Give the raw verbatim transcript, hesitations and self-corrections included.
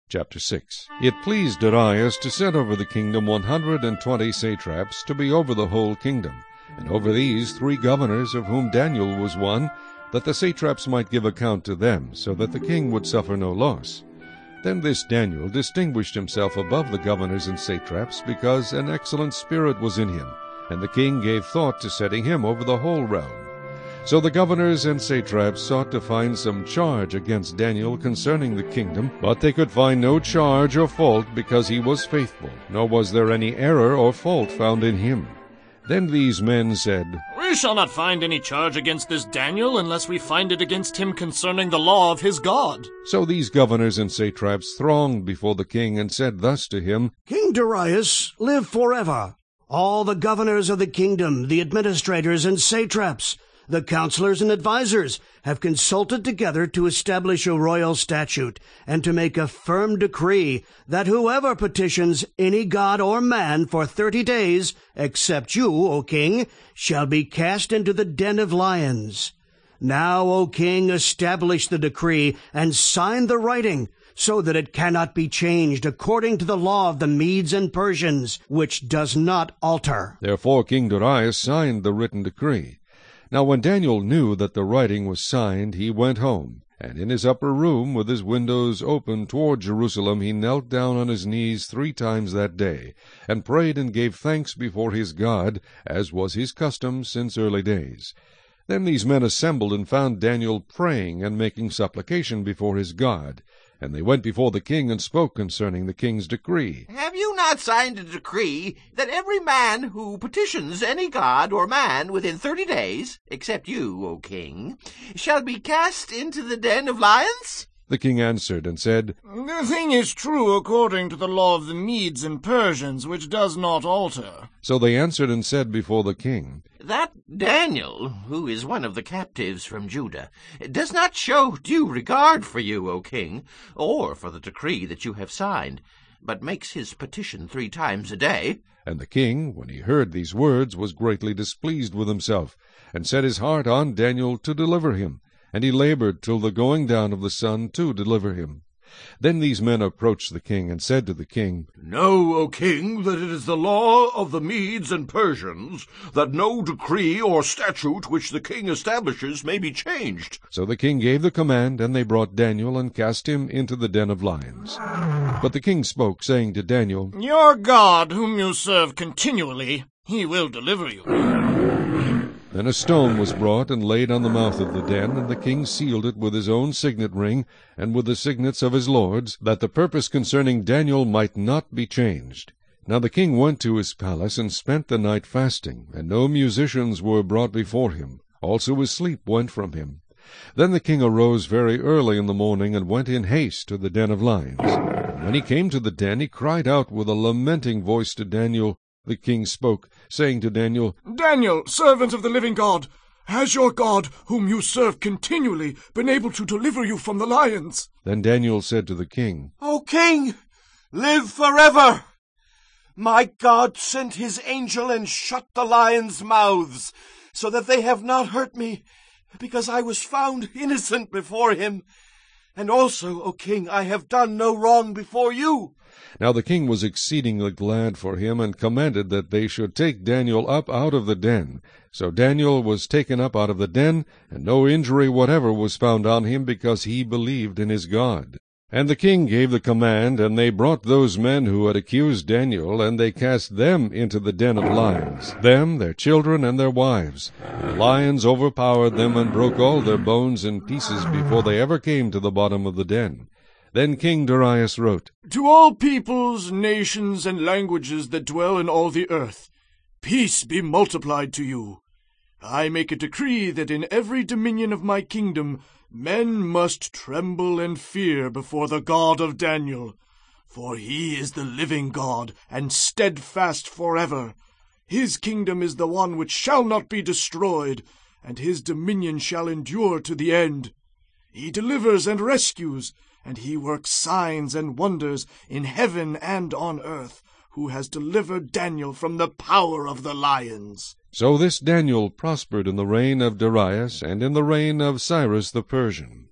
Chapter six. It pleased Darius to set over the kingdom one hundred and twenty satraps to be over the whole kingdom, and over these three governors, of whom Daniel was one, that the satraps might give account to them, so that the king would suffer no loss. Then this Daniel distinguished himself above the governors and satraps, because an excellent spirit was in him, and the king gave thought to setting him over the whole realm. So the governors and satraps sought to find some charge against Daniel concerning the kingdom, but they could find no charge or fault, because he was faithful, nor was there any error or fault found in him. Then these men said, We shall not find any charge against this Daniel, unless we find it against him concerning the law of his God. So these governors and satraps thronged before the king, and said thus to him, King Darius, live forever. All the governors of the kingdom, the administrators and satraps, the counselors and advisers, have consulted together to establish a royal statute, and to make a firm decree that whoever petitions any god or man for thirty days, except you, O king, shall be cast into the den of lions. Now, O king, establish the decree, and sign the writing, so that it cannot be changed according to the law of the Medes and Persians, which does not alter. Therefore King Darius signed the written decree. Now when Daniel knew that the writing was signed, he went home, and in his upper room, with his windows open toward Jerusalem, he knelt down on his knees three times that day, and prayed and gave thanks before his God, as was his custom since early days. Then these men assembled and found Daniel praying and making supplication before his God. And they went before the king and spoke concerning the king's decree. Have you not signed a decree that every man who petitions any god or man within thirty days, except you, O king, shall be cast into the den of lions? The king answered and said, The thing is true according to the law of the Medes and Persians, which does not alter. So they answered and said before the king, That Daniel, who is one of the captives from Judah, does not show due regard for you, O king, or for the decree that you have signed, but makes his petition three times a day. And the king, when he heard these words, was greatly displeased with himself, and set his heart on Daniel to deliver him. And he labored till the going down of the sun to deliver him. Then these men approached the king, and said to the king, Know, O king, that it is the law of the Medes and Persians, that no decree or statute which the king establishes may be changed. So the king gave the command, and they brought Daniel, and cast him into the den of lions. But the king spoke, saying to Daniel, Your God, whom you serve continually, he will deliver you. Then a stone was brought and laid on the mouth of the den, and the king sealed it with his own signet ring, and with the signets of his lords, that the purpose concerning Daniel might not be changed. Now the king went to his palace, and spent the night fasting, and no musicians were brought before him. Also his sleep went from him. Then the king arose very early in the morning, and went in haste to the den of lions. And when he came to the den, he cried out with a lamenting voice to Daniel. The king spoke, saying to Daniel, Daniel, servant of the living God, has your God, whom you serve continually, been able to deliver you from the lions? Then Daniel said to the king, O king, live forever! My God sent his angel and shut the lions' mouths, so that they have not hurt me, because I was found innocent before him. And also, O king, I have done no wrong before you. Now the king was exceedingly glad for him, and commanded that they should take Daniel up out of the den. So Daniel was taken up out of the den, and no injury whatever was found on him, because he believed in his God. And the king gave the command, and they brought those men who had accused Daniel, and they cast them into the den of lions, them, their children, and their wives. And the lions overpowered them, and broke all their bones in pieces before they ever came to the bottom of the den. Then King Darius wrote, To all peoples, nations, and languages that dwell in all the earth, peace be multiplied to you. I make a decree that in every dominion of my kingdom men must tremble and fear before the God of Daniel, for he is the living God, and steadfast forever. His kingdom is the one which shall not be destroyed, and his dominion shall endure to the end. He delivers and rescues, and he works signs and wonders in heaven and on earth, who has delivered Daniel from the power of the lions. So this Daniel prospered in the reign of Darius, and in the reign of Cyrus the Persian.